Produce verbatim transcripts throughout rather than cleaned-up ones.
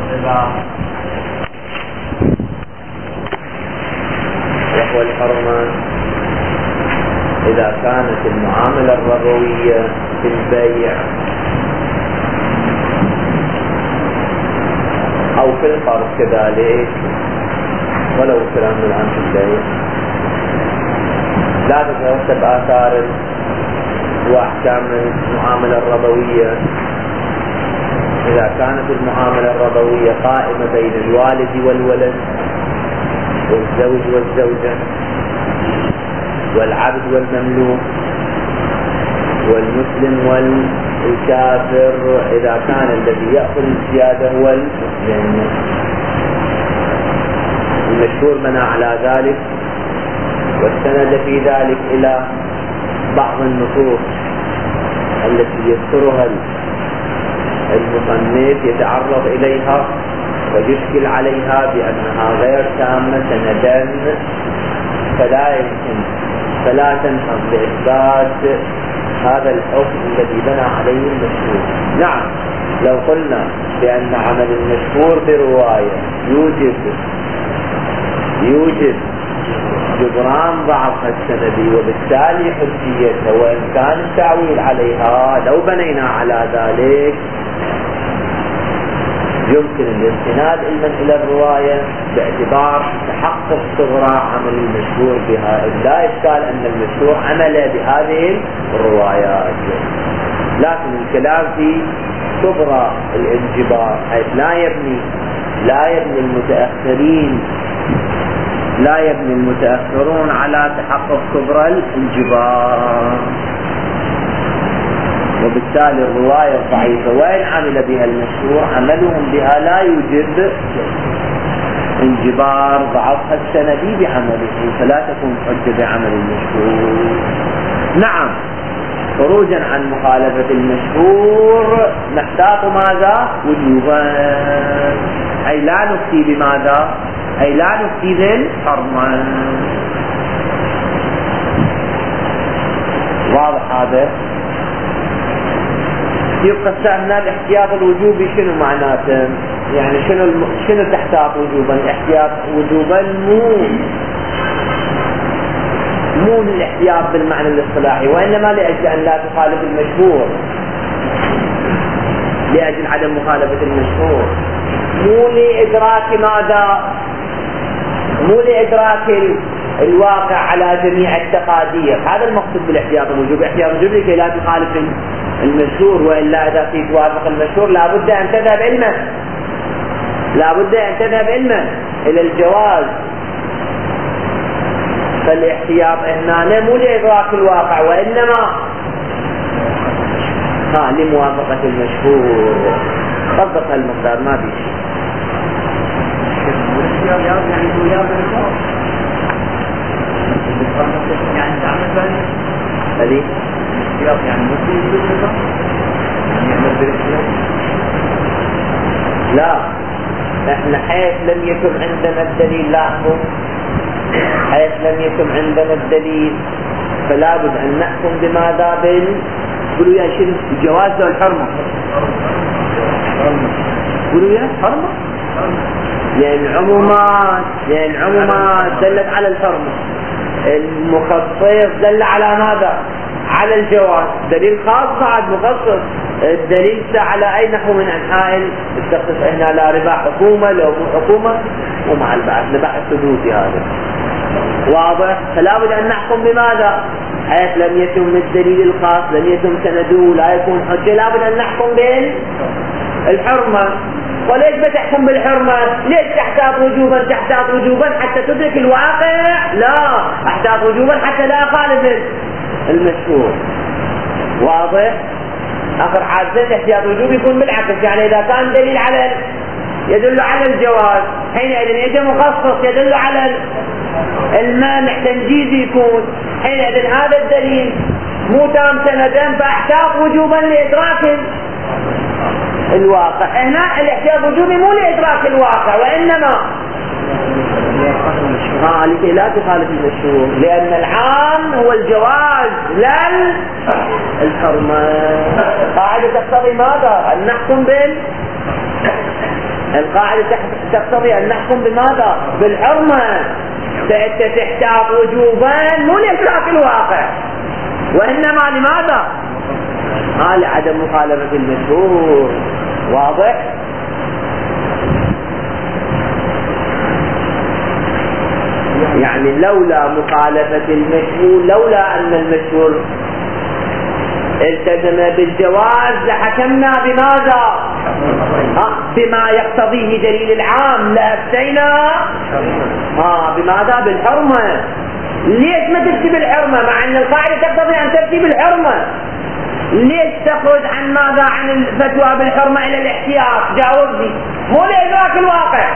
وهو الحرمة إذا كانت المعاملة الربوية في البيع أو في القرض كذلك، ولو كلام الآن في البيع، لا تترتب آثار وأحكام المعاملة الربوية إذا كانت المعاملة الربوية قائمة بين الوالد والولد والزوج والزوجة والعبد والمملوك والمسلم والكافر، إذا كان الذي يأخذ الزيادة هو المسلم. المشهور بنى على ذلك واستند في ذلك إلى بعض النصوص التي يذكرها المصنف يتعرض إليها ويشكل عليها بأنها غير تامة سندا، فلا يمكن فلا تنهض بإثبات هذا الحكم الذي بنى عليه المشهور. نعم، لو قلنا بأن عمل المشهور برواية يوجب يوجب جبران ضعفها السندي وبالتالي حجيتها وإن كان التعويل عليها، لو بنينا على ذلك يمكن الاستناد إلى الرواية باعتبار تحقق صغرى عمل المشهور بها، لا إشكال أن المشهور عمل بهذه الروايات، لكن الكلام في صغرى الانجبار، حيث لا يبني لا يبني المتأخرين لا يبني المتأخرون على تحقق كبرى الانجبار، وبالتالي الرواية الضعيفة وإن عمل بها المشهور عملهم بها لا يوجب انجبار ضعفها السندي بعمله، فلا تكون حجة بعمل المشهور. نعم، خروجا عن مخالفة المشهور نحتاط ماذا؟ وجوبا، أي لا نفتي بماذا؟ أي لا نفتي بالحرمة. واضح هذا؟ يبقى هنا الاحتياط الوجوبي شنو معناته؟ يعني شنو الم... شنو تحتاط وجوبا؟ الاحتياط وجوبا مو مو الاحتياط بالمعنى الاصطلاحي، وإنما لأجل أن لا تخالف المشهور، لأجل عدم مخالفة المشهور، مو لإدراك ماذا؟ مو لإدراك ال... الواقع على جميع التقادير. هذا المقصود بالاحتياط الوجوبي. احتياط الوجوبي لكي لا تخالف المشهور، وإلا إذا فيك توافق المشهور لابد أن تذهب علما لابد أن تذهب علما إلى الجواز. فالاحتياط هنا مو لإدراك الواقع وإنما ها لموافقة المشهور. طبق المقدار ما في شيء. يعني تعمل ذلك هذه يعني ممكن يصير يعني يعمل بالاحتياط؟ لا، احنا حيث لم يكن عندنا الدليل، لاحظوا، حيث لم يكن عندنا الدليل فلا بد ان نحكم بماذا؟ بال قولوا يا شنو الجواز ولا الحرمه؟ قولوا يا حرمه، لان عمومات لان عمومات دلت على الحرمه، المخصص دل على ماذا؟ على الجواز. دليل خاص بعد مخصص، الدليل على اي نحو من انحاء التخصيص. هنا لا ربا حكومه لو مو حكومه ومع البحث لبحث ثبوتي هذا واضح. فلا بد ان نحكم بماذا؟ حيث لم يتم الدليل الخاص، لم يتم سنده، لا يكون حجه، لا بد ان نحكم بالحرمه. وليش بتحكم بالحرمة؟ ليش تحتاط وجوبا؟ تحتاط وجوبا حتى تدرك الواقع؟ لا، احتاط وجوبا حتى لا اخالف المشهور. واضح؟ اخر حادثة الاحتياط وجوب يكون بالعكس، يعني اذا كان دليل على يدل على الجواز حينئذ يجي مخصص يدل على المانع تنجيزي يكون، حينئذ هذا الدليل مو تام سندا فاحتاط وجوبا لادراك الواقع. هنا الاحتياط وجوبي مو لإدراك الواقع وإنما ها لكي لا تخالف المشهور، لأن العام هو الجواز لا الحرمة. قاعدة تقتضي ماذا؟ أن نحكم القاعدة تقتضي أن نحكم بماذا؟ بالحرمة. فأنت تحتاط وجوبا مو لإطلاق الواقع، وإنما لماذا؟ آه لعدم مخالفة المشهور. واضح؟ يعني لولا مخالفة المشهور، لولا أن المشهور التزم بالجواز لحكمنا بماذا؟ آه بما يقتضيه دليل العام، لأفتينا آه بماذا؟ بالحرمة. ليش ما تفتي بالحرمة مع أن القاعدة تقتضي أن تفتي بالحرمة؟ ليش تخرج عن ماذا؟ عن الفتوى بالحرمة إلى الاحتياط؟ جاوبني. مو لإدراك الواقع،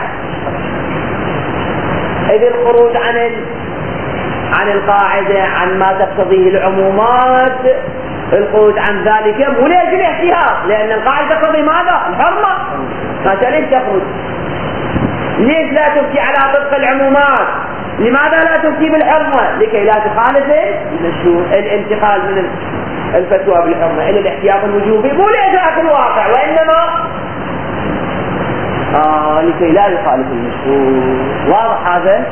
إذ الخروج عن ال... عن القاعدة، عن ما تقتضيه العمومات، الخروج عن ذلك مو لأجل الاحتياط، لأن القاعدة تقتضي ماذا؟ الحرمة. فأنت ليش تخرج؟ ليش لا تفتي على طبق العمومات؟ لماذا لا تفتي بالحرمة؟ لكي لا تخالف المشهور، الانتقال من الفتوى بالحرمة إلى الاحتياط الوجوبي مو لإدراك الواقع، وإنما آه لكي لا يخالف المشهور. واضح هذا؟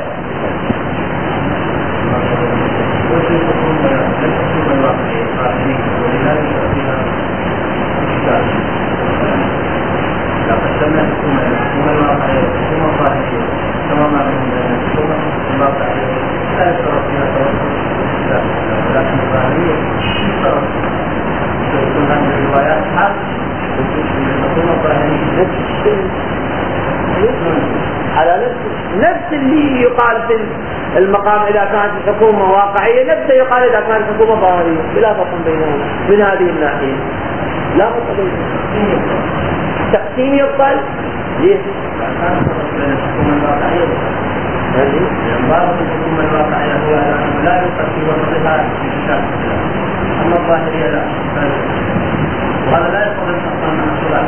على نفس نفس اللي يقال في المقام إذا كانت الحكومة واقعية، نفسه يقال إذا كانت الحكومة ظاهرية، بلا فرق بينهما من هذه الناحية. لا فرق بينهما. تقسيم يقبل ليه؟ يعني بعض الحكومة الواقعية هو لا يقسم وصلها أما الظاهرية لا، وهذا لا يقبل أصلا من أصولات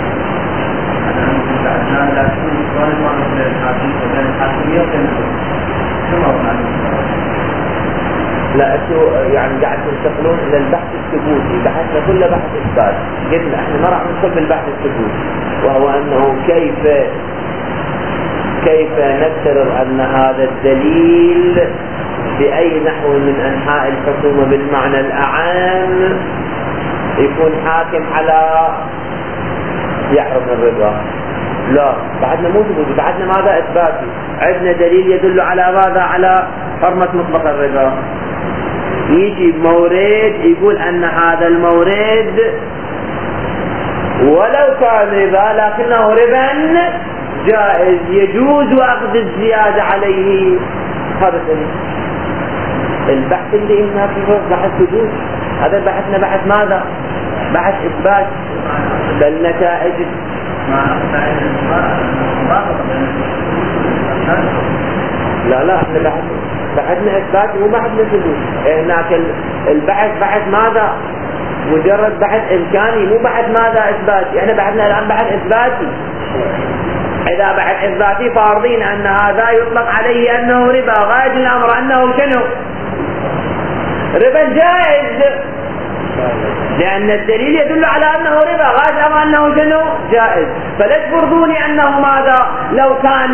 لا انتوا يعني قاعد تنتقلون الى البحث الثبوتي. بحثنا كل بحث اثبات، قلنا احنا ما راح ندخل بالبحث الثبوتي، وهو انه كيف كيف نفترض ان هذا الدليل باي نحو من انحاء الحكومه بالمعنى الاعم يكون حاكم على يحرم الربا. لا، بعدنا مو ثبوتي، بعدنا ماذا؟ اثباتي. عندنا دليل يدل على ماذا؟ على حرمة مطلق الربا. يجي مورد يقول ان هذا المورد ولو كان ربا لكنه ربا جائز يجوز اخذ الزيادة عليه. هذا دليل. البحث اللي هنا فيه بحث ثبوت، هذا بحثنا بحث ماذا؟ بحث اثبات. بل نتائج لا لا احنا بحث بحثنا اثبات مو بحثنا ثبوت. هناك البحث بحث ماذا؟ مجرد بحث امكاني، مو بحث ماذا؟ اثباتي. احنا بحثنا الان بحث اثباتي. اذا بحث اثباتي فارضين ان هذا يطلق عليه انه ربا، غاية الامر انه شنو؟ ربا جائز، لأن الدليل يدل على أنه ربا، غاية الأمر أنه شنو؟ جائز. فلا تفرضوني أنه ماذا؟ لو كان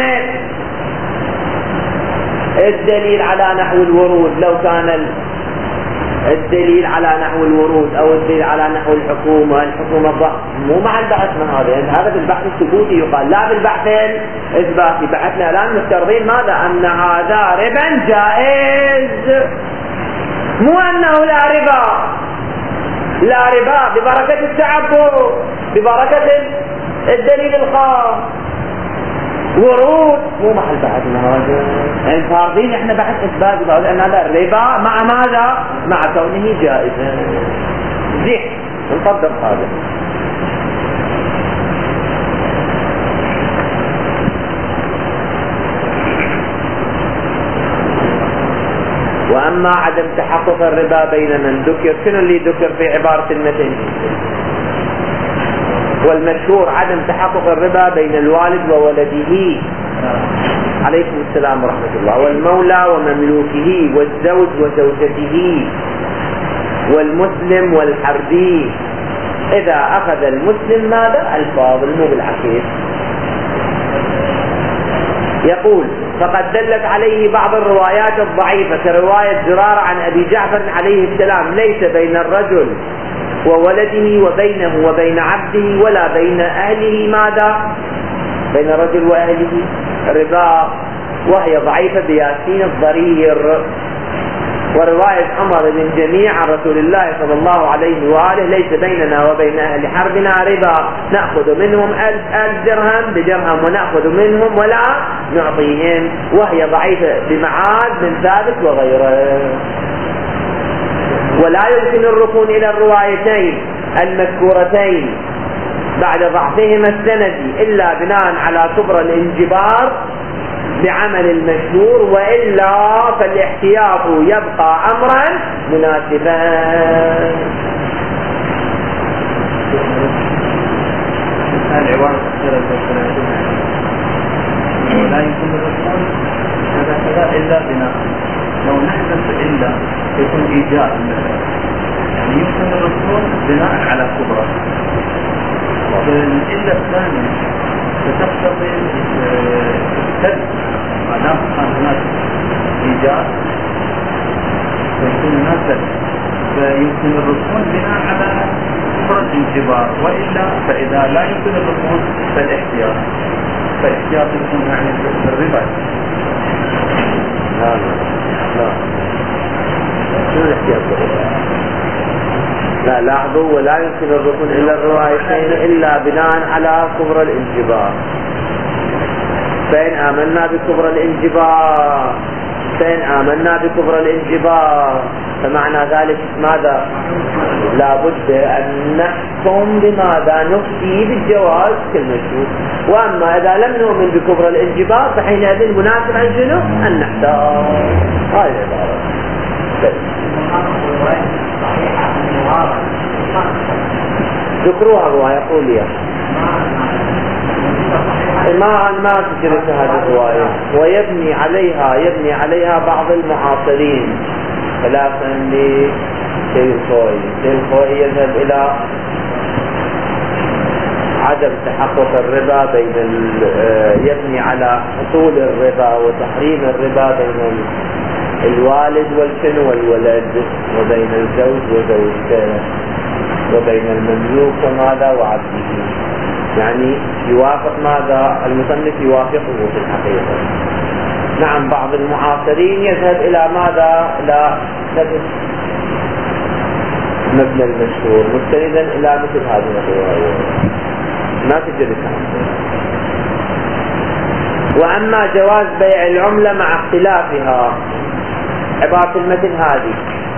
الدليل على نحو الورود، لو كان الدليل على نحو الورود أو الدليل على نحو الحكومة، الحكومة الضغط، مو مع البحث من هذا، يعني هذا بالبحث الثبوتي يقال، لا بالبحث الإثباتي. بحثنا الآن مفترضين ماذا؟ أن هذا ربا جائز، مو أنه لا ربا. لا ربا ببركة التعبد، ببركة الدليل الخاص. ورود مو محل بحثنا هذا، يعني فارضين احنا بحث اثبات ان هذا الربا مع ماذا؟ مع كونه جائزا. زين نطبق هذا. وأما عدم تحقق الربا بين من ذكر، شنو اللي ذكر في عبارة المتن؟ والمشهور عدم تحقق الربا بين الوالد وولده عليكم السلام ورحمة الله، والمولى ومملوكه، والزوج وزوجته، والمسلم والحربي. إذا أخذ المسلم ماذا؟ الفاضل مو بالعكس. يقول فقد دلت عليه بعض الروايات الضعيفة كرواية زرارة عن أبي جعفر عليه السلام: ليس بين الرجل وولده وبينه وبين عبده ولا بين أهله ماذا؟ بين الرجل وأهله ربا، وهي ضعيفة بياسين الضرير. ورواية عمر بن جميع عن رسول الله صلى الله عليه وآله: ليس بيننا وبين أهل حربنا ربا، نأخذ منهم ألف ألف درهم بدرهم ونأخذ منهم ولا نعطيهم، وهي ضعيفة بمعاذ بن ثابت وغيره. ولا يمكن الركون إلى الروايتين المذكورتين بعد ضعفهما السندي إلا بناء على كبر الانجبار بعمل المشهور، وإلا فالاحتياط يبقى أمرا مناسبا. العبارة لا يمكن الركون هذا كذا إلا بناء، لو نحدث إلا يكون إيجاد مثلا، يعني يمكن الركون بناء على كبرى. إلا الثانية فتقتضي السد ما دام كان هناك إيجاد فيكون هناك، فيمكن الركون بناء على كبرى الانجبار، وإلا فإذا لا يمكن الركون فالاحتياط، فالاحتياط يكون يعني الربا. لا لا شو الاحتياط بالربا؟ لا لاحظوا: ولا يمكن الركون إلا الروايتين إلا بناء على كبر الانجبار. فإن آمنا بكبر الانجبار فإن آمنا بكبر الانجبار فمعنى ذلك ماذا؟ لا بد أن نحكم بماذا؟ نفتي بالجواز كالمشهور. وأما إذا لم نؤمن بكبر الانجبار فحينئذ المناسب عن شنو؟ أن نحتار. هاي العبارة. ذكروها الرواية. قول يا ما ما تجرس هذه الرواية، ويبني عليها يبني عليها بعض المعاصرين خلافا للخوئي. الخوئي يذهب إلى عدم تحقق الربا بين يبني على حصول الربا وتحريم الربا بين الوالد والشن والولد، وبين الزوج وزوجته، وبين المملوك وماذا وعبده. يعني يوافق ماذا؟ المصنف يوافقه في الحقيقة. نعم بعض المعاصرين يذهب إلى ماذا؟ إلى نفس مبنى المشهور مستندا إلى مثل هذه الرواية، ما تجد عنه. وأما جواز بيع العملة مع اختلافها، عبارة المتن هذه: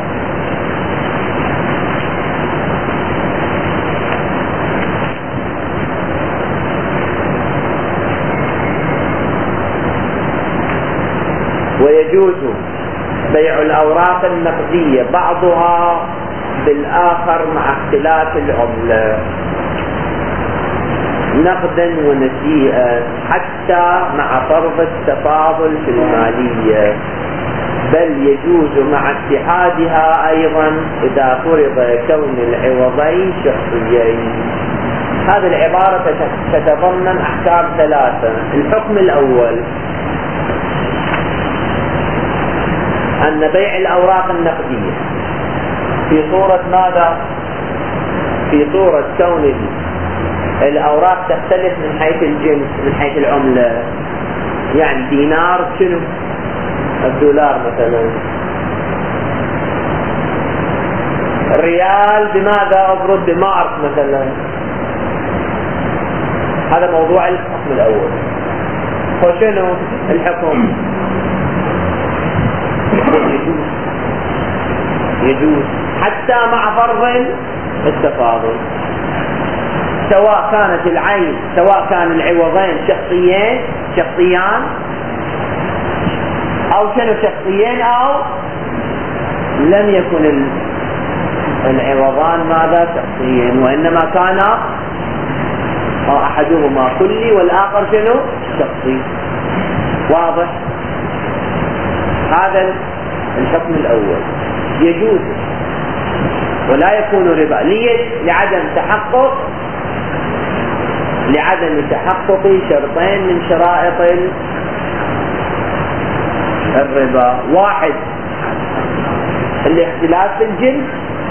ويجوز بيع الأوراق النقدية بعضها بالآخر مع اختلاف العملة نقدا ونسيئا، حتى مع فرض التفاضل في المالية، بل يجوز مع اتحادها أيضا إذا فرض كون العوضين شخصيين. هذه العبارة تتضمن أحكام ثلاثة. الحكم الأول أن بيع الأوراق النقدية في صورة ماذا؟ في صورة كون الأوراق تختلف من حيث الجنس، من حيث العملة. يعني دينار شنو؟ الدولار مثلا. الريال بماذا؟ أبرد بمارك مثلا. هذا موضوع الحكم الأول. وشنو الحكم؟ يجوز يجوز حتى مع فرض التفاضل، سواء كانت العين سواء كان العوضين شخصيين شخصيان أو كانوا شخصيين أو لم يكن العوضان ماذا شخصيين، وإنما كان أحدهما كلي والآخر شنو شخصي. واضح؟ هذا الحكم الأول يجوز ولا يكون ربا. ليش؟ لعدم تحقق لعدم تحقق شرطين من شرائط الربا. واحد الاختلاف في الجنس،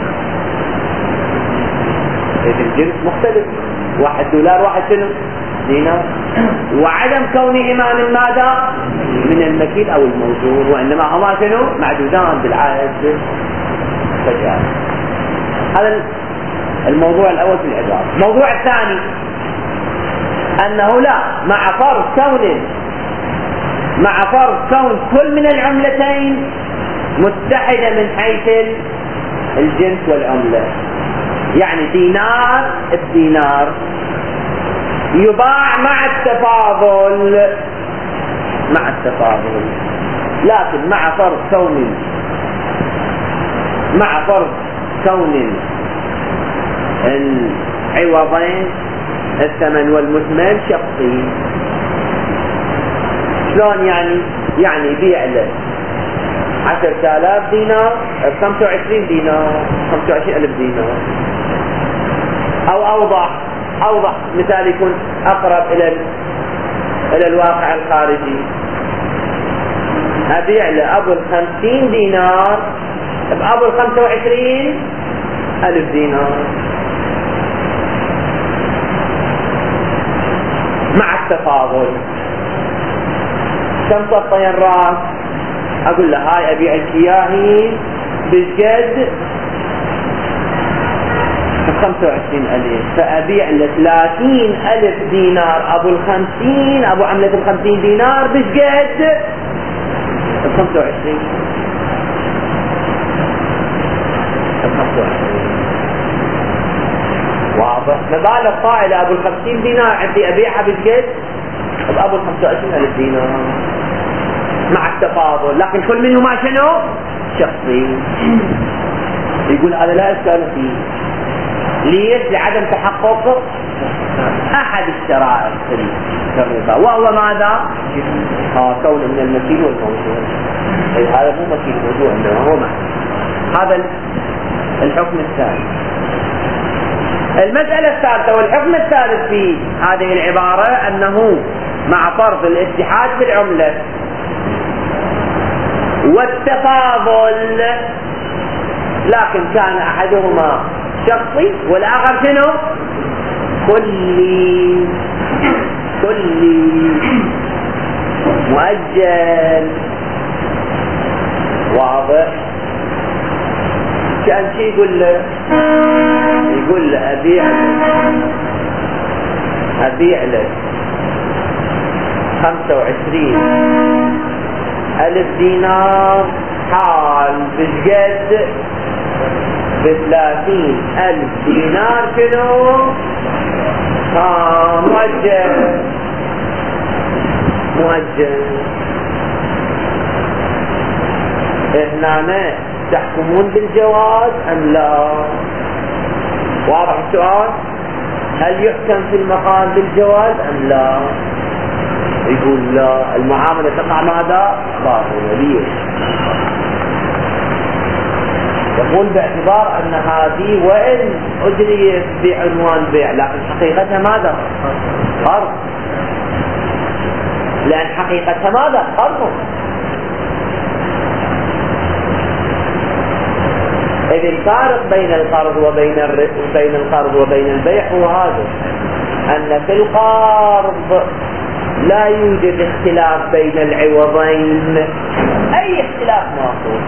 الجنس مختلف، واحد دولار واحد شنو دينار، وعدم كونهما من ماذا؟ من المكيل او الموزون، وانما هما شنو معدودان بالعائد فجأة. هذا الموضوع الاول في العبارة. الموضوع الثاني انه لا، مع فرض كون مع فرض كون كل من العملتين متحدة من حيث الجنس والعملة، يعني دينار الدينار يباع مع التفاضل مع التفاضل، لكن مع فرض كون مع فرض كون العوضين الثمن والمثمن شخصي. شلون يعني؟ يعني بيع له عشرة آلاف دينار خمسة وعشرين دينار خمسة وعشرين ألف دينار، أو أوضح أوضح مثال يكون أقرب إلى إلى الواقع الخارجي. أبيع له أبو الخمسين دينار بأبو الخمسة وعشرين ألف دينار مع التفاضل. كم صفين راس؟ أقول له هاي أبيع لك إياهي بالجد خمسة وعشرين ألف، فأبيع له ثلاثين ألف دينار أبو الخمسين، أبو عملة الخمسين دينار بالجد خمسة وعشرين خمسة وعشرين. واضح؟ مبالغ طائلة أبو الخمسين دينار عندي أبيعها بالجد بأبو الخمسة وعشرين ألف دينار مع التفاضل، لكن كل منهما شنو؟ شخصي. يقول هذا لا إشكال فيه. ليش؟ لعدم تحقق أحد الشرائط في الربا، وهو ماذا؟ آه كون من المكيل والموضوع. هذا مو مكيل موضوع، إنما هو معنى. هذا الحكم الثاني. المسألة الثالثة والحكم الثالث في هذه العبارة أنه مع فرض الاتحاد في العملة والتفاضل، لكن كان أحدهما شخصي والآخر شنو؟ كلي كلي مؤجل. واضح؟ كان شي يقول له يقول له أبيع أبيع لك خمسة وعشرين ألف دينار حال بالجد بثلاثين ألف دينار شنو؟ ها مؤجل مؤجل. هنا تحكمون بالجواز أم لا؟ واضح السؤال؟ هل يحكم في المقام بالجواز أم لا؟ يقول لا، المعاملة تقع ماذا؟ باطلة. ليش؟ يقول باعتبار أن هذه وإن أجريت بعنوان بيع لكن حقيقتها ماذا؟ قرض. لأن حقيقتها ماذا؟ قرض. إذ الفارق بين القرض وبين بين القرض وبين البيع هو هذا، أن في القرض لا يوجد اختلاف بين العوضين، أي اختلاف مرفوض.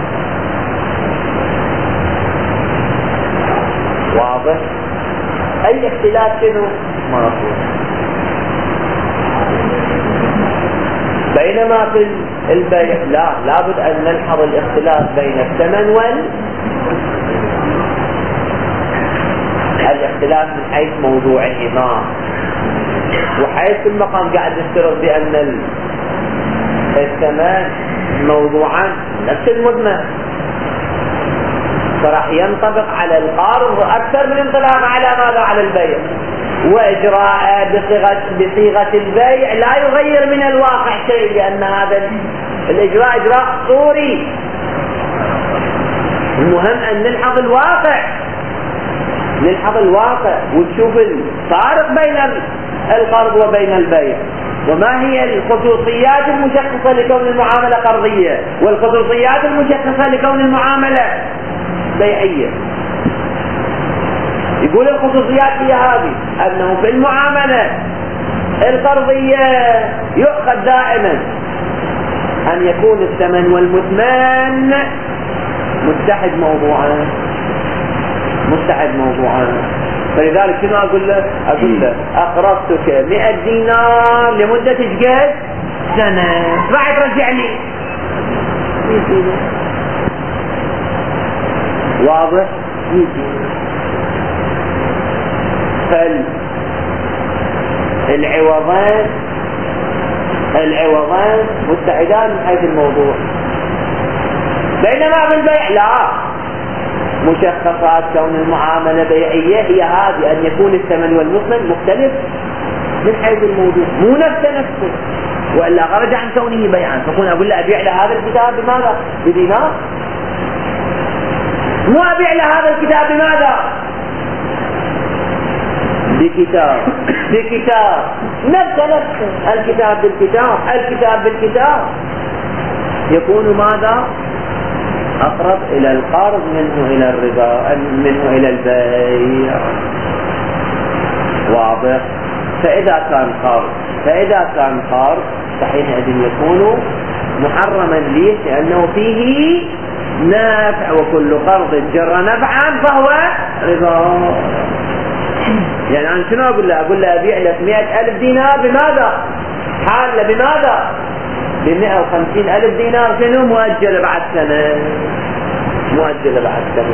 واضح؟ أي اختلاف شنو؟ مرفوض. بينما في البيع لا، لابد أن نلحظ الاختلاف بين الثمن وال الاختلاف من حيث موضوعهما، وحيث المقام قاعد نفترض بأن الثمن موضوعا نفس المضمن، فراح ينطبق على القرض أكثر من انطلاق على ماذا؟ على البيع. وإجراء بصيغة, بصيغة البيع لا يغير من الواقع شيء، لأن هذا الإجراء إجراء صوري. المهم أن نلحظ الواقع نلحظ الواقع ونشوف الفارق بين القرض وبين البيع. وما هي الخصوصيات المشخصة لكون المعاملة قرضية والخصوصيات المشخصة لكون المعاملة بيعية. يقول الخصوصيات هي هذه: أنه في المعاملة القرضية يؤخذ دائما أن يكون الثمن والمثمن متحد موضوعا متحد موضوعا. فلذلك شنو أقول له؟ أقول له أقرضتك مئة دينار لمدة قد سنة، راح ترجع لي واضح؟ فالعوضان العوضان متحدان من حيث الموضوع، بينما بالبيع لا، مشخصات كون المعاملة بيعية هي هذه: أن يكون الثمن والمثمن مختلف من حيث الموضوع، مو نفسه نفسه، وإلا خرج عن كونه بيعا. فكون أقول له أبيع له هذا الكتاب بماذا؟ بدينار. مو أبيع له هذا الكتاب بماذا؟ بكتاب بكتاب نفسه نفسه، الكتاب بالكتاب الكتاب بالكتاب، يكون ماذا؟ أقرب إلى القرض منه إلى الربا، منه إلى البيع. واضح؟ فإذا كان قرض فإذا كان قرض فحينئذ يكون محرما ليه؟ لأنه فيه نفع، وكل قرض جر نفعا فهو ربا. يعني أنا شنو أقول له؟ أقول له أبيع لك مئة ألف دينار بماذا؟ حالة بماذا؟ بمئة وخمسين ألف دينار. شنو؟ مؤجلة بعد سنة، مؤجلة بعد سنة.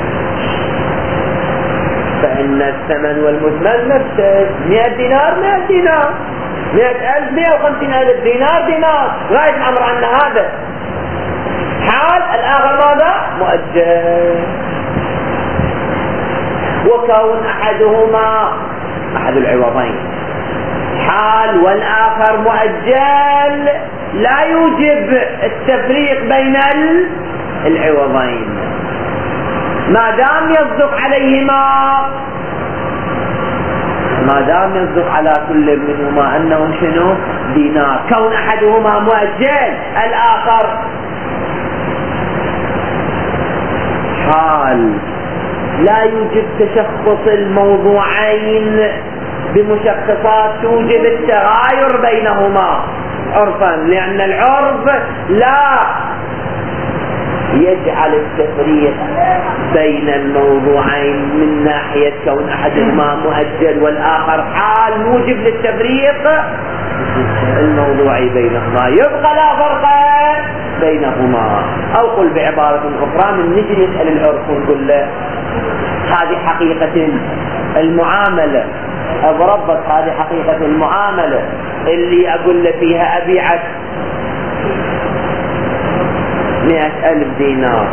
فإن الثمن والمثمن نفسه، مئة دينار مئة دينار، مئة ألف مئة وخمسين ألف دينار دينار، غاية الأمر عن هذا حال، الآخر ماذا؟ مؤجل. وكون أحدهما أحد العوضين حال والآخر مؤجل لا يوجب التفريق بين العوضين ما دام يصدق عليهما، ما دام يصدق على كل منهما أنه شنو؟ دينار. كون أحدهما مؤجل الآخر حال لا يوجب تشخص الموضوعين بمشخصات توجب التغاير بينهما عرفا، لأن العرف لا يجعل التفريق بين الموضوعين من ناحية كون أحدهما مؤجل والآخر حال موجب للتفريق الموضوعي بينهما، يبقى لا فرق بينهما. أو قل بعبارة أخرى، من نجي نسأل العرف ونقول له هذه حقيقة المعاملة، أضربت هذه حقيقة المعاملة اللي أقول له فيها أبيعك مئة ألف دينار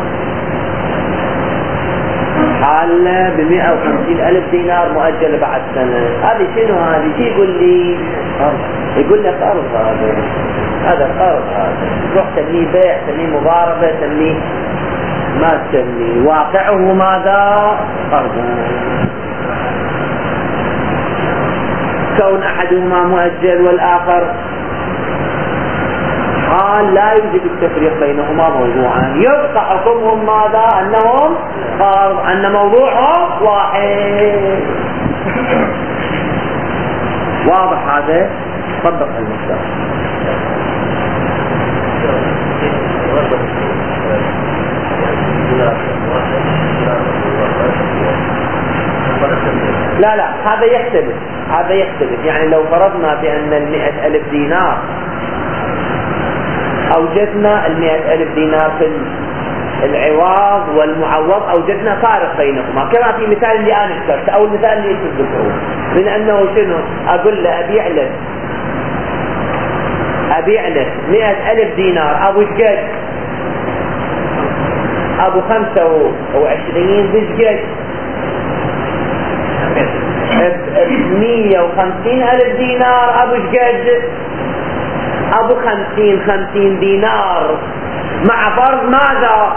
حالة بمئة وخمسين ألف دينار مؤجل بعد سنة. هذه شنو هذه؟ شي يقول لي قرض، يقول لي قرض، هذا هذا قرض، هذا روح تسميه بيع، تسميه مضاربة، تسميه ما تسميه، واقعه ماذا؟ قرض. كون أحدهما مؤجل والآخر حال لا يوجد التفريق بينهما موضوعا، يبقى حكمهم ماذا؟ أنهم قرض، أن موضوعهم واحد. واضح هذا؟ طبق المثال. لا لا هذا يختلف، هذا يختلف. يعني لو فرضنا بأن المئة ألف دينار أوجدنا المئة ألف دينار في العوض والمعوض، أوجدنا فارق بينهما كما في مثال اللي أنا ذكرت أو المثال اللي تذكره، من أنه شنو؟ أقول له أبيع لك أبيع لك مئة ألف دينار أبو شقد أبو خمسة وعشرين بشقد مية وخمسين ألف دينار أبو شقد أبو خمسين خمسين دينار، مع فرض ماذا؟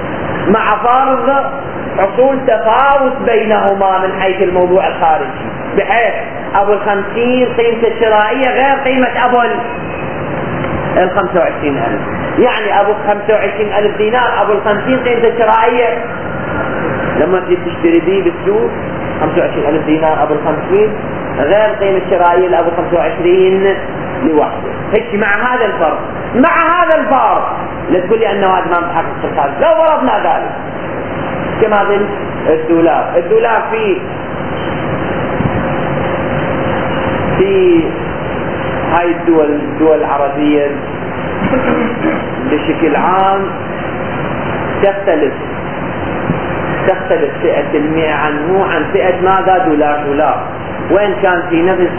مع فرض حصول تفاوت بينهما من حيث الموضوع الخارجي، بحيث ابو الخمسين قيمته الشرائية غير قيمة ابو الخمسة وعشرين الف. يعني ابو خمسة وعشرين الف دينار ابو الخمسين قيمته الشرائية لما تجي تشتري بيه بالسوق خمسة وعشرين الف دينار ابو الخمسين غير قيمة الشرائية لابو خمسة وعشرين لوحده. هيك مع هذا الفرق مع هذا الفرق لا تقول لي انه هذا ما بحق الصفات. لو فرضنا ذلك كما ذل الدولار الدولار في في هاي الدول الدول العربية بشكل عام تختلف تختلف فئة المئة عنه عن فئة ماذا دولار دولار، وإن كان في نفس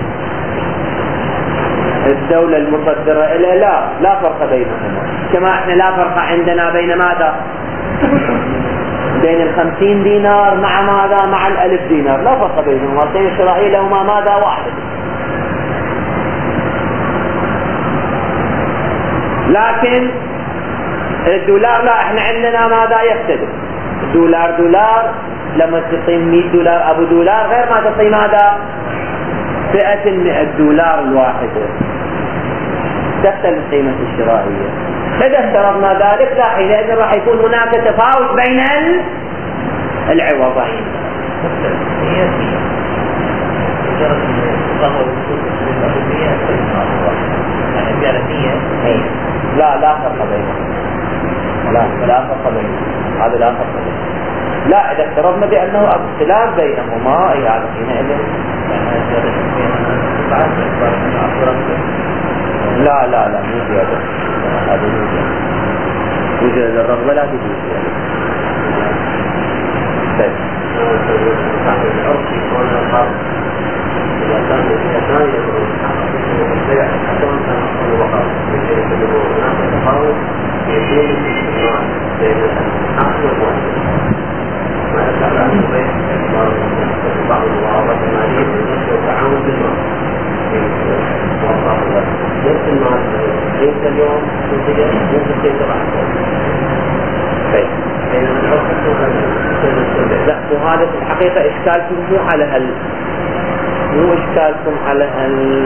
الدولة المصدرة إلى لا لا فرق بينهما، كما احنا لا فرق عندنا بين ماذا بين الخمسين دينار مع ماذا مع الألف دينار، لا فرق بينهما، القيمة الشرائية لهما ماذا واحد. لكن الدولار لا، احنا عندنا ماذا يختلف. دولار دولار لما تعطي مئة دولار ابو دولار غير ما تعطي ماذا فئة الدولار الواحدة، تختلف قيمة الشرائية. إذا افترضنا ذلك لا حينئذ راح يكون هناك تفاوت بين العوضين. لا لا فرق بينهم، لا لا فرق بينهم، هذا لا فرق بينهم. لا إذا افترضنا بأنه اختلاف بينهما أي هذا حينئذ لا لا لا مو زيادة، هذا مو زيادة، وجد الرغبة لا تجوز زيادة. طيب العرف يكون الخاص إذا كان الإنسان يدرس البيع حتى كان الوقت يجب أن يكون هناك تفاوت يكون الاستثمار بين العقل والمال. ما يسأل عن البيع بعض المواضيع المالية بالنسبة للتعامل بالمال نفس المال يمكن اليوم تنتج ممكن تنتبع طيب بينما العرف لا، وهذا في الحقيقة إشكالكم مو على هال مو إشكالكم على هال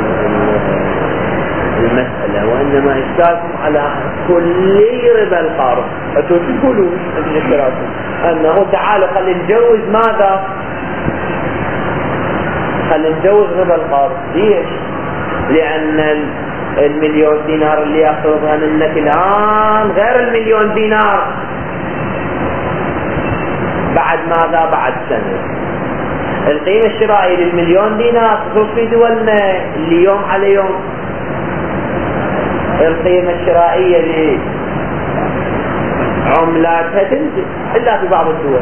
المسألة، وإنما إشكالكم على كلي ربا القرض. تقولون الاشتراكم أنه تعالوا خلي نجوز ماذا خلي نجوز ربا القرض. ليش؟ لأن المليون دينار اللي يأخذها منك الآن غير المليون دينار بعد ماذا بعد سنة. القيمة الشرائية للمليون دينار خصوص في دولنا اللي يوم على يوم القيمة الشرائية لعملاتها تنزل إلا في بعض الدول.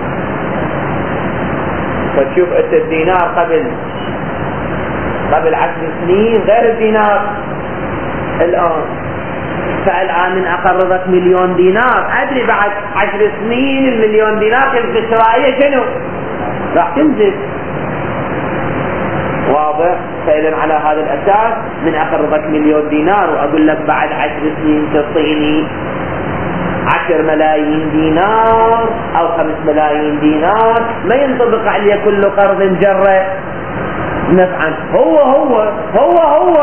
فتشوف أنت الدينار قبل قبل عشر سنين غير الدينار الآن. فالآن من أقرضك مليون دينار أدري بعد عشر سنين المليون دينار قيمة الشرائية شنو راح تنزل. واضح؟ فإذا على هذا الأساس من أقرضك مليون دينار وأقول لك بعد عشر سنين تعطيني عشر ملايين دينار أو خمس ملايين دينار، ما ينطبق عليه كل قرض جره نفعا. هو هو هو هو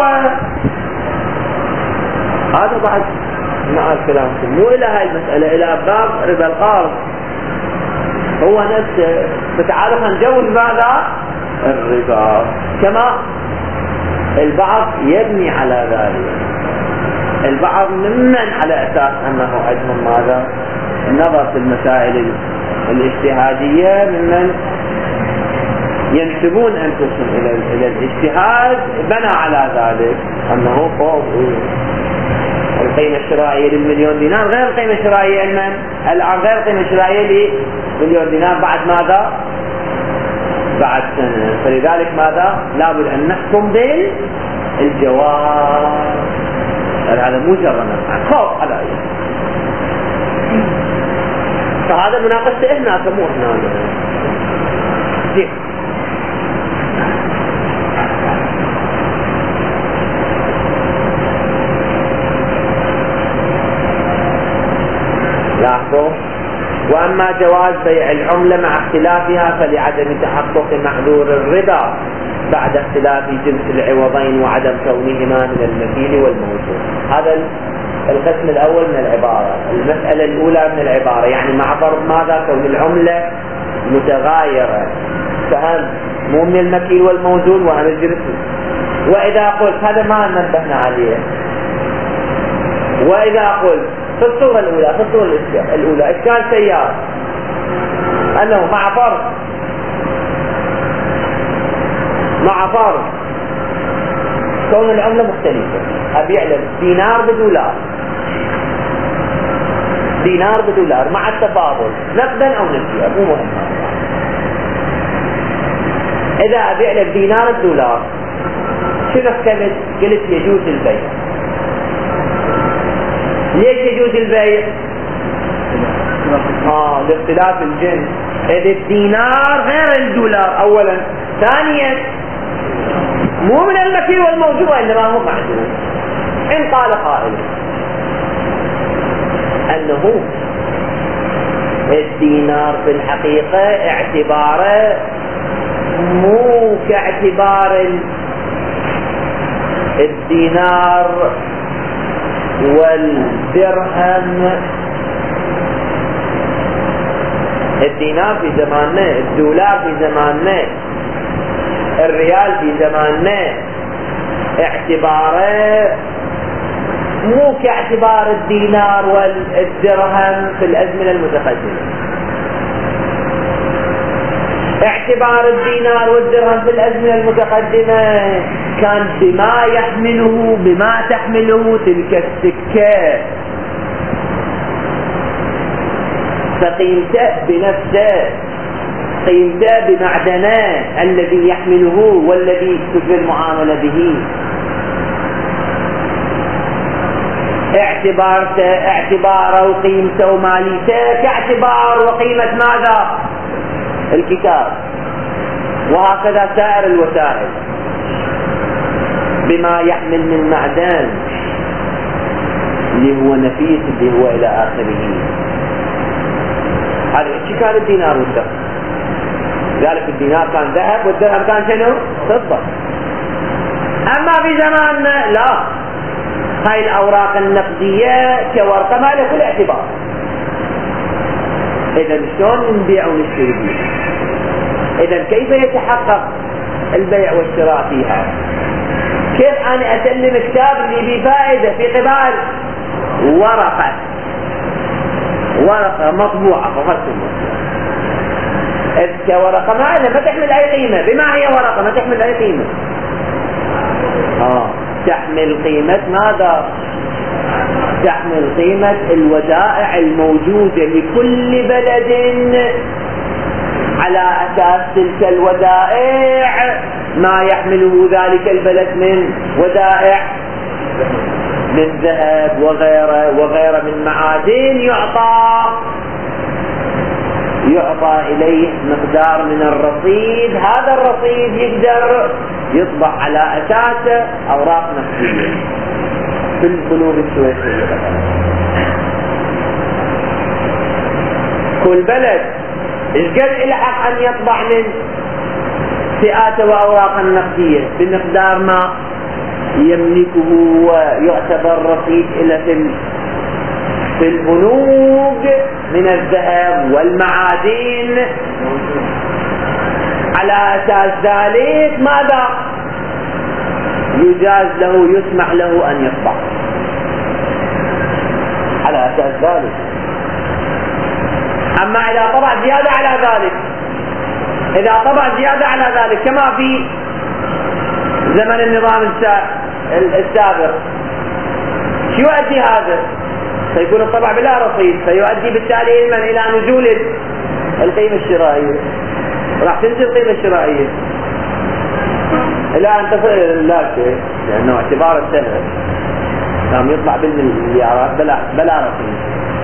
هذا بعد مع كلامكم مو إلى هاي المسألة، إلى باب ربا القرض هو نفسه. فتعالوا نجوز ماذا الربا. كما البعض يبني على ذلك، البعض ممن على أساس أنه عندهم ماذا النظر في المسائل الاجتهادية ممن ينسبون أنفسهم إلى إلى الاجتهاد بنى على ذلك أنه فوق القيمة الشرائية للمليون دينار غير القيمة الشرائية لمن الآن غير القيمة الشرائية لمليون دينار بعد ماذا بعد سنة. فلذلك ماذا لابد أن نحكم بالجواز. هذا مجرد خوف على أي. فهذا مناقشة إحنا كمو إحنا زين. لاحظوا وأما جواز بيع العملة مع اختلافها فلعدم تحقق معذور الربا بعد اختلاف جنس العوضين وعدم كونهما من المثيل والموصول. هذا القسم الأول من العبارة. المسألة الأولى من العبارة يعني مع فرض ماذا؟ كون العملة متغايرة، فهم مو من المكيل والموزون وهم الجنس. وإذا قلت هذا ما نبهنا عليه، وإذا قلت في الصورة الأولى في الصورة الأولى إشكال سيارة أنه مع فرض مع فرض كون العملة مختلفة، أبيع لك دينار بدولار، دينار بدولار مع التفاضل نقدا أو نسيا مو مهم. إذا أبيع لك دينار الدولار شنو احتمل؟ قلت يجوز البيع. ليش يجوز البيع؟ آه لاختلاف الجنس. إذا الدينار غير الدولار أولا، ثانيا مو من المكيل والموجود وإنما هو معدوم. إن قال قائل أنه الدينار في الحقيقة اعتباره مو كاعتبار الدينار والدرهم، الدينار في زماننا، الدولار في زماننا، الريال في زماننا اعتباره مو كاعتبار الدينار والدرهم في الأزمنة المتقدمة. اعتبار الدينار والدرهم في الأزمنة المتقدمة كان بما يحمله بما تحمله تلك السكة، فقيمته بنفسه، قيمته بمعدنه الذي يحمله والذي تجري المعاملة به. اعتبارته اعتباره وقيمته وماليته كاعتبار وقيمة ماذا؟ الكتاب. وهكذا سائر الوسائل بما يحمل من معدن اللي هو نفيس اللي هو إلى آخره. هذا ايش كان الدينار والدرهم؟ ذلك الدينار كان ذهب والدرهم كان شنو؟ فضة. أما في زماننا لا، هاي الأوراق النقدية كورقة ما لها كل اعتبار. إذا شلون نبيع ونشتري بيها؟ إذا كيف يتحقق البيع والشراء فيها؟ كيف أنا أسلم كتاب اللي بفائدة في قبال ورقة ورقة مطبوعة فقط إذ كورقة ما لها ما تحمل أي قيمة. بما هي ورقة ما تحمل أي قيمة. آه تحمل قيمة ماذا؟ تحمل قيمة الودائع الموجودة لكل بلد، على أساس تلك الودائع ما يحمله ذلك البلد من ودائع من ذهب وغيره وغيره من معادن يعطى يعطى إليه مقدار من الرصيد. هذا الرصيد يقدر يطبع على أساسه أوراق نقدية في البنوك السويسرية. كل بلد إشقد إلى حق أن يطبع من فئاته وأوراقه النقدية بمقدار ما يملكه ويعتبر رصيد إلى في البنوك من الذهب والمعادن. على أساس ذلك ماذا؟ يجاز له يسمح له أن يطبع على أساس ذلك. أما إذا طبع زيادة على ذلك، إذا طبع زيادة على ذلك كما في زمن النظام السابق، شو يؤدي هذا؟ سيكون الطبع بلا رصيد، فيؤدي بالتالي علما إلى نزول القيمة الشرائية. راح تنزل القيمة الشرائية إلى أن تصل لا شيء، لأنه اعتبار السنة كان يطلع بالمليارات بلا بلا رصيد.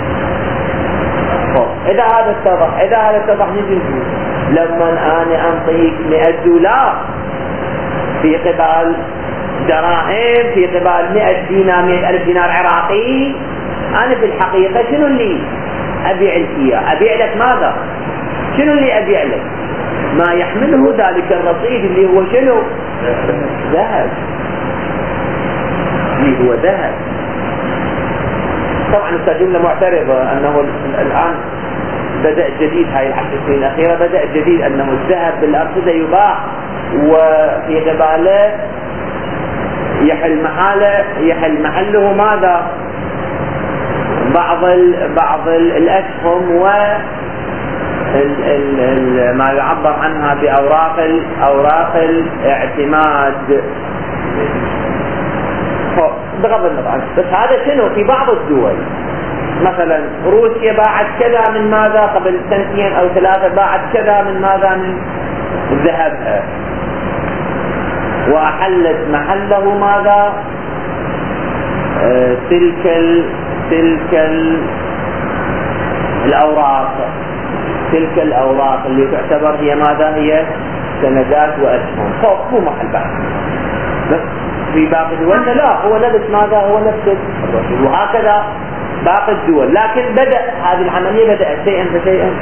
إذا هذا اتضح إذا هذا اتضح نجي نقول لما أنا أنطيك مئة دولار في قبال دراهم، في قبال مئة دينار، مئة ألف دينار عراقي، أنا في الحقيقة شنو اللي أبيع لك إياه. أبيع لك ماذا؟ شنو اللي أبيع لك؟ ما يحمله ذلك الرصيد اللي هو شنو؟ ذهب، اللي هو ذهب. طبعا الجملة معترضة أنه الآن بدأ جديد، هاي العشر سنين الأخيرة بدأ جديد أنه الذهب بالأرصدة يباع وفي قباله يحل محله يحل محله ماذا؟ بعض ال بعض ال الأسهم و ال ال ال ما يعبر عنها بأوراق ال أوراق الاعتماد. بغض النظر، بس هذا شنو في بعض الدول. مثلا روسيا باعت كذا من ماذا قبل سنتين أو ثلاثة، باعت كذا من ماذا من ذهبها، وأحلت محله ماذا؟ آه تلك ال تلك ال الأوراق تلك الأوراق اللي تعتبر هي ماذا؟ هي سندات وأسهم. فوق مو محل بحث. بس في باقي الدول لا، هو نفس ماذا؟ هو نفس الرصيد. وهكذا باقي الدول. لكن بدأ هذه العملية بدأت شيئا فشيئا،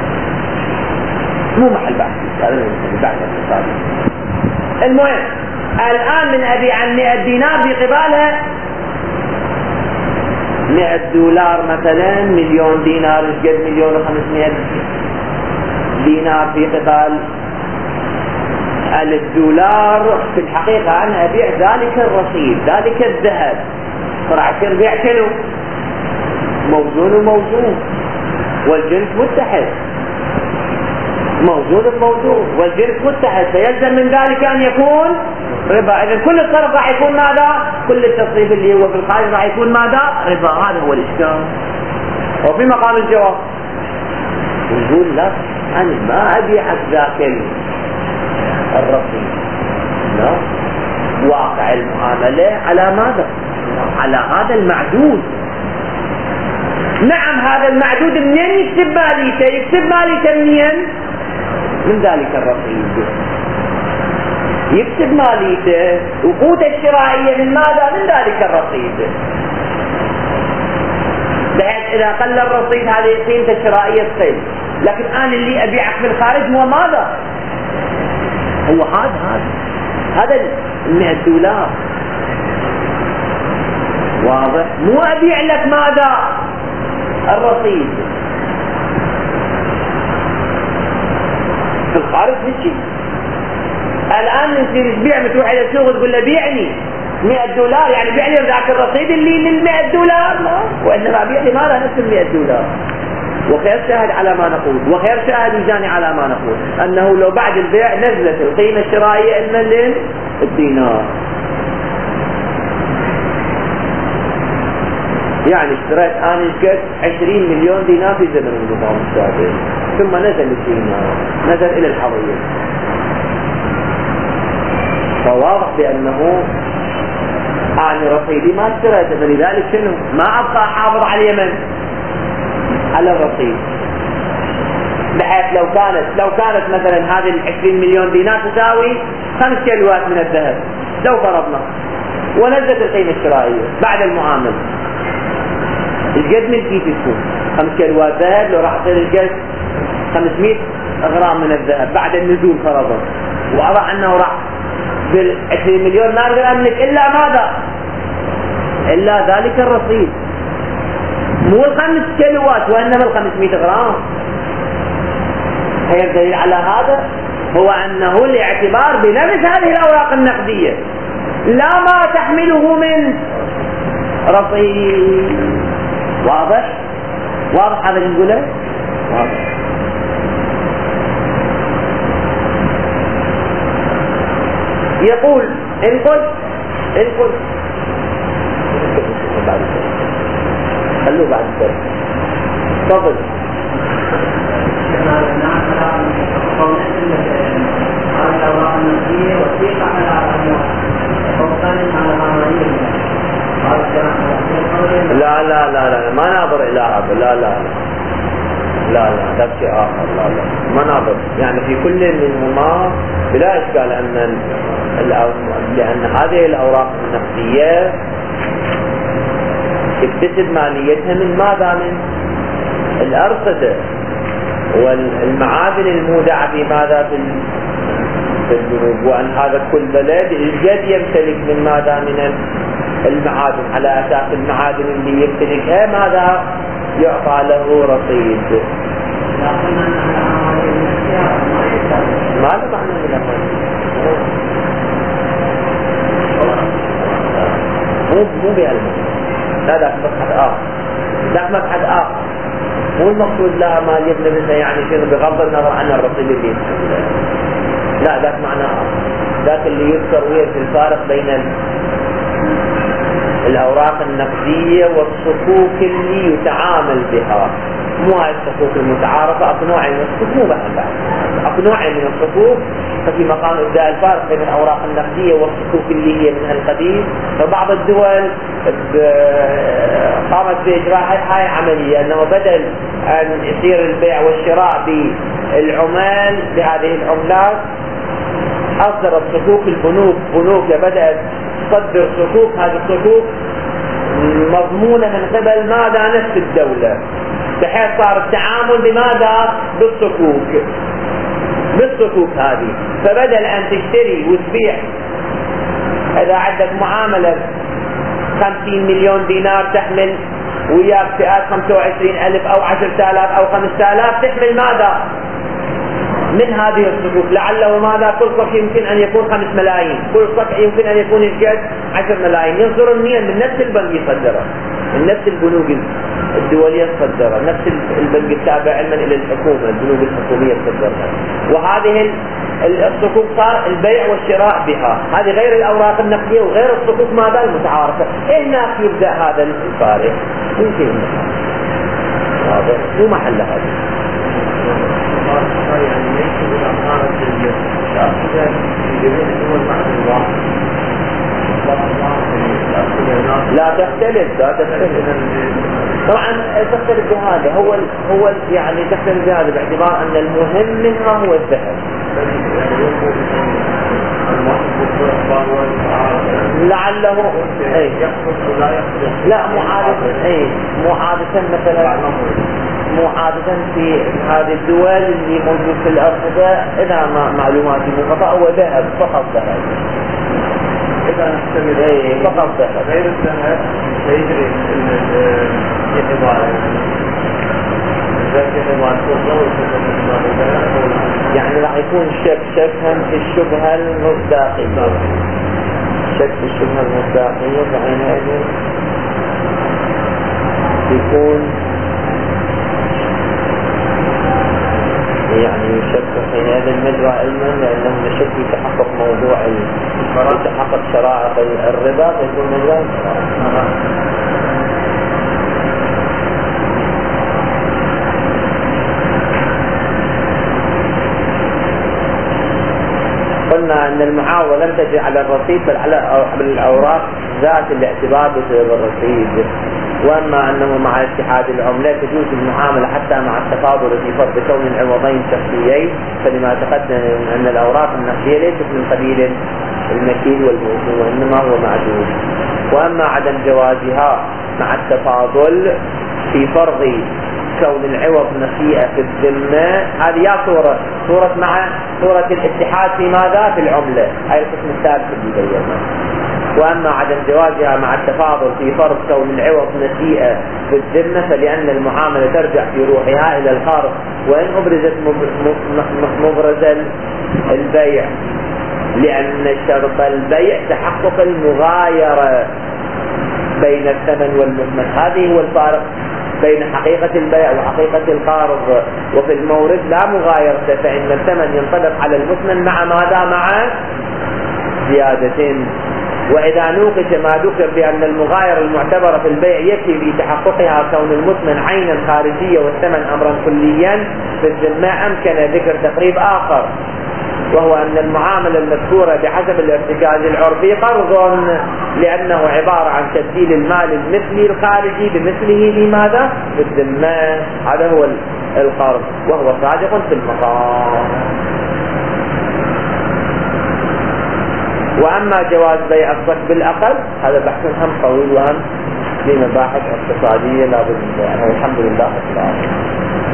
مو محل بحث. هذا البحث الاقتصادي. المهم الآن من أبيع عن مئة دينار بقبالها مئة دولار مثلا، مليون دينار، قد مليون وخمسمائة دينار في قبال الدولار. في الحقيقة أنا أبيع ذلك الرصيد، ذلك الذهب. صراع يصير بيع شنو؟ موزون وموزون، والجنس متحد. موزون وموزون والجنس متحد، فيلزم من ذلك أن يكون ربا. إذن كل الصرف راح يكون ماذا؟ كل التصريف اللي هو في الخارج راح يكون ماذا؟ ربا. هذا هو الإشكال. وفي مقام الجواب نقول لا، أنا ما أبيعك ذاك الرصيد، لا، واقع المعاملة على ماذا؟ على هذا المعدود. نعم هذا المعدود منين يكسب ماليته؟ يكسب ماليته منين؟ من ذلك الرصيد. يكسب ماليته وقوته الشرائية من ماذا؟ من ذلك الرصيد. بحيث إذا قل الرصيد هذه قيمته الشرائية تقل. لكن أنا اللي أبيعك في الخارج هو ماذا؟ هو هذا هذا هذا المئة دولار. واضح؟ مو أبيع لك ماذا؟ الرصيد. في الخارج هيك. الآن نصير نبيع، بتروح إلى السوق تقول له بيعني مئة دولار، يعني بيع لي ذاك الرصيد اللي من مئة دولار، لا، وإنما بيع لي ماذا؟ نفس المئة دولار. وخير شاهد على ما نقول، وخير شاهد يجاني على ما نقول، أنه لو بعد البيع نزلت القيمة الشرائية المليون الدينار، يعني اشتريت أنا قد عشرين مليون دينار في زمن النظام السابق، ثم نزل الدينار، نزل إلى الحضيض. فواضح بأنه أنا رصيدي ما اشتريته، فلذلك شنو؟ ما أبقى حافظ على اليمن على الرصيد. بحيث لو كانت لو كانت مثلا هذه العشرين مليون دينار تساوي خمس كيلوات من الذهب، لو فرضنا ونزلت القيمة الشرائية بعد المعاملة، القد من كيف تكون؟ خمس كيلوات ذهب، لو راح تصير القد خمسمائة غرام من الذهب بعد النزول فرضا، وأضع أنه راح بالعشرين مليون ما أقدر أملك إلا ماذا؟ إلا ذلك الرصيد، مو الخمس كيلوات وإنما الخمسمائة غرام. هي الدليل على هذا هو أنه الاعتبار بنفس هذه الأوراق النقدية لا ما تحمله من رصيد. واضح؟ واضح هذا اللي نقوله؟ واضح. يقول إن قلت إن قلت خلوه بعد الدرس. تفضل. لا لا لا لا ما ناظر إلى هذا، لا لا لا لا لا هذا شيء آخر. لا لا ما ناظر، يعني في كل منهما بلا إشكال أن لأن هذه الأوراق النقدية تكتسب ماليتها من ماذا؟ من الأرصدة والمعادن المودعة في ماذا في الجنوب، وأن هذا كل بلد الجد يمتلك من ماذا من المعادن، على أساس المعادن اللي يمتلكها ماذا يعطى له رصيد. ما له معنى من مو مو بهالمعنى، لا ذاك مبحث آخر، ذاك مبحث آخر، مو المقصود لا مال يبنى منها يعني شنو بغض النظر عن الرصيد اللي يمتلكه، لا ذاك معنى آخر، ذاك اللي يذكر ويا في الفارق بين الأوراق النقدية والصكوك اللي يتعامل بها. مو هاي الصكوك المتعارفة، اكو نوعين من الصكوك، مو بحث اكو نوعين من الصكوك. ففي مقام ابداء الفارق بين الأوراق النقدية والصكوك اللي هي من القديم. فبعض الدول قامت بإجراء هاي العملية، أنه بدل أن يصير البيع والشراء بالعمال بهذه العملات أصدرت صكوك البنوك، بنوك بدأت تصدر صكوك، هذه الصكوك مضمونة من قبل ماذا نفس الدولة، بحيث صار التعامل بماذا بالصكوك بالصكوك هذه. فبدل أن تشتري وتبيع، إذا عندك معاملة خمسين مليون دينار تحمل وياك فئات خمسة وعشرين ألف أو عشرة آلاف أو خمسة آلاف، تحمل ماذا من هذه الصكوك، لعله ماذا كل صك يمكن أن يكون خمس ملايين، كل صك يمكن أن يكون الجد عشر ملايين. ينظرون منين؟ من نفس البنك يصدره، من نفس البنوك الدولية تصدرها، نفس البنك التابع علما إلى الحكومة، البنوك الحكومية تصدرها. وهذه الصكوك صار البيع والشراء بها، هذه غير الأوراق النقدية وغير الصكوك ماذا المتعارفة. هناك يبدأ هذا الفارق، يمكن هذا مو محل هذا. يعني يكتب الأمارة الأخذة في جميع الدول بعد الواحد. لا تختلف، لا تختلف طبعا، تختلف بهذا، هو هو يعني تختلف بهذا باعتبار أن المهم منها هو الذهب. لعله اي لا مو عادة، اي مو عادة مثلا مو عادة في هذه الدول اللي موجود في الأرصدة، إذا ما معلوماتي مو خطأ، هو ذهب فقط، ذهب إذا نحتمل اي فقط ذهب غير الذهب سيدري الإعتبار يعني راح يكون شك شكها في الشبهة المصداقية، شك في الشبهة المصداقية، فحينئذ يكون يعني يشك حينئذ المجرى علما، لأنه يشك في تحقق موضوع تحقق شرائط الربا، فيكون مجرى الشرائط. قلنا أن المعاوضة لم تجري على الرصيد بل على الأوراق ذات الاعتبار بسبب الرصيد. وأما أنه مع اتحاد العملات تجوز المعاملة حتى مع التفاضل في فرض كون العوضين شخصيين، فلما تقدم أن الأوراق النقدية ليست من قبيل المكيل والموصول وإنما هو معدود. وأما عدم جوازها مع التفاضل في فرض كون العوض نسيئة في الذمة، هذه يا صورة صورة مع صورة الاتحاد في ماذا في العملة، هاي القسم الثالث اللي بيناه. وأما عدم جوازها مع التفاضل في فرض كون العوض نسيئة في الذمة، فلأن المعاملة ترجع في روحها إلى القرض، وإن أبرزت مبرز البيع، لأن شرط البيع تحقق المغايرة بين الثمن والمثمن. هذه هو الفارق بين حقيقة البيع وحقيقة القرض. وفي المورد لا مغايرة، فإن الثمن ينطبق على المثمن مع ماذا مع زيادتين. وإذا نوقش ما ذكر بأن المغايرة المعتبرة في البيع يكفي في تحققها كون المثمن عينا خارجية والثمن أمرا كليا، في الذمة أمكن ذكر تقريب آخر، وهو أن المعاملة المذكورة بحسب الارتكاز العرفي قرض، لأنه عبارة عن تبديل المال المثلي الخارجي بمثله لماذا؟ بالذمة. هذا هو القرض، وهو صادق في المقام. وأما جواز بيع الصك بالأقل، هذا بحث هم طويل وهم في مباحث اقتصادية لابد، يعني الحمد لله رب العالمين.